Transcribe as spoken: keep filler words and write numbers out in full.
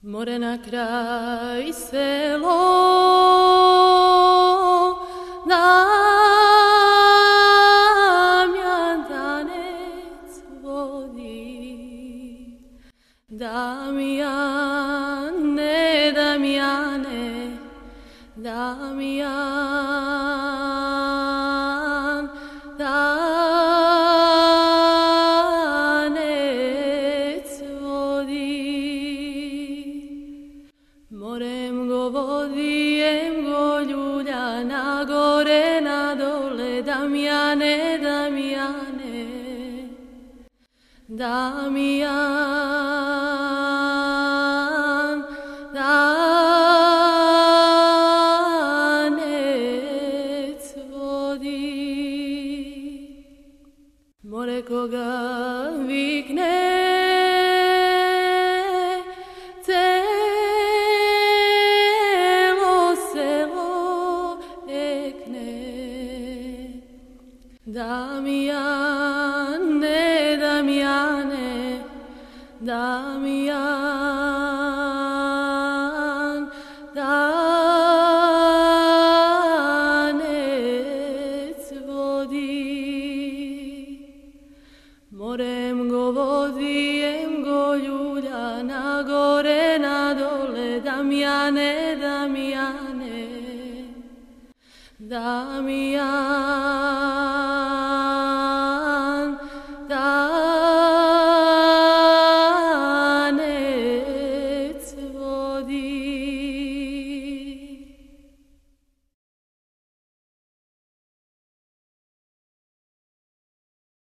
More na kraj selo, Damjan tanec vodi. Damjane, Damjane, Damjan tanec vodi. Morem go vodi, em go ljulja, na gore, na dole, Damjane, Damjane, Damjan tanec vodi. More koga vikne, Damjane, Damjane, Damjan tanec vodi. Morem go vodi, em go ljulja, na gore, na dole, Damjane, Damjane, Damjan